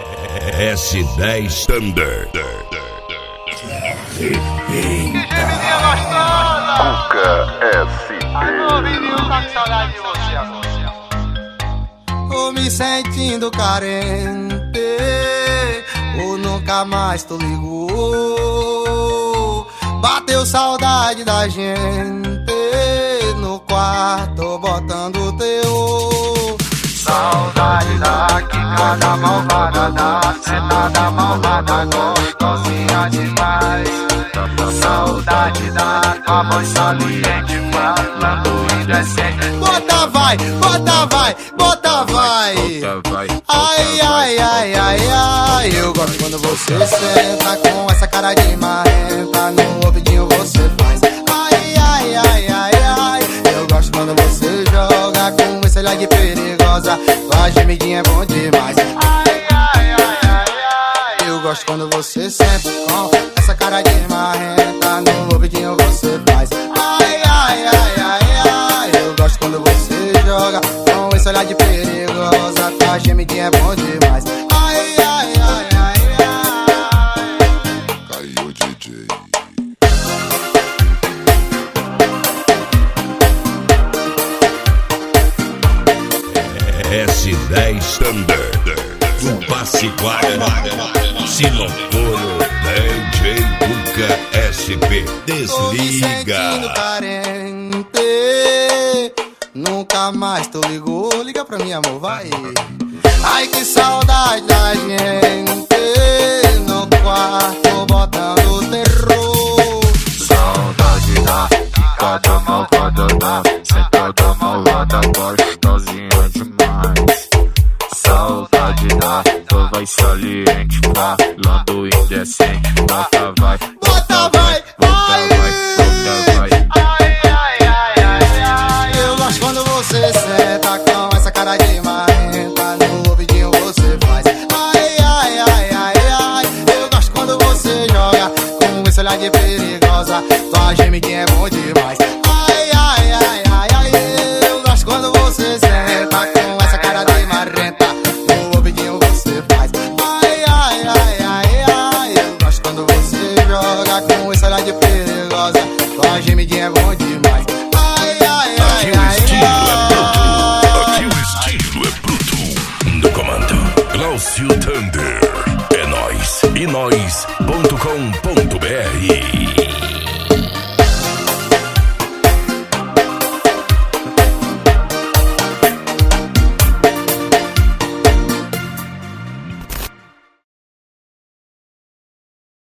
S10 Thunder. Cuca SP. Alô, menino, tá com saudade de você agora. Tô me sentindo carente, ou nunca mais tu ligou. Bateu saudade da gente no quarto botando teu. Saudade da quicada malvada, da sentada malvada, gostosinha demais. Saudade da tua voz saliente, falando indecente. Bota vai, bota vai, bota vai. Ai, ai, ai, ai, ai. Eu gosto quando você senta com essa cara de marrenta. No ouvidinho você faz. Ai, ai, ai, ai, ai. Eu gosto quando você joga com esse olhar de perigosa. Tua gemidinha é bom demais. Ai, ai, ai, ai, ai. Eu gosto quando você senta com essa cara de marrenta. No ouvidinho você faz. Ai, ai, ai, ai, ai. Eu gosto quando você joga com esse olhar de perigosa. Tua gemidinha é bom demais. Ai, ai, ai, ai, ai. Caiu o DJ. S10 Thunder. Do Passeguara, Sinofono, DJ Cuca SP. Tô me sentindo Desliga. carente, nunca mais tu ligou. Liga pra mim, amor, vai. Ai, que saudade da gente no quarto botando terror. Saudade da quicada malvada, da sentada malvada, gostosinha demais. Saudade da tua voz saliente, falando indecente. Bota vai, Bota vai, vai. bota vai. Ai, ai, ai, ai, ai. Eu gosto quando você senta com essa cara de marrenta. No ouvidinho você faz. Ai, ai, ai, ai, ai. Eu gosto quando você joga com esse olhar de perigosa. Tua gemidinha é bom demais. Ai, ai, ai, ai, ai. Eu gosto quando você senta com essa cara de marrenta. No ouvidinho você faz. Ai, ai, ai, ai, ai. Eu gosto quando você joga com esse olhar de perigosa. Tua gemidinha é bom demais. Ai, ai, ai, Aqui o ai, estilo é ai. bruto. Aqui o estilo é bruto. No comando, Glaucio Thunder. É nóis. E nós.com.br